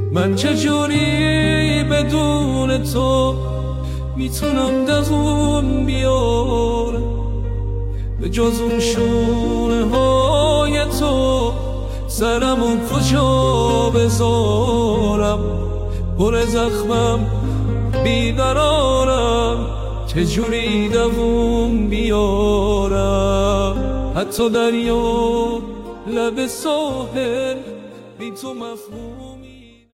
من چجوری بدون تو میتونم دووم بیارم، به جز اون شونه های تو سرمو کجا بذارم؟ پر زخمم بیقرارم، چجوری دووم بیارم؟ حتی دریا لب ساحل بی تو مفهوم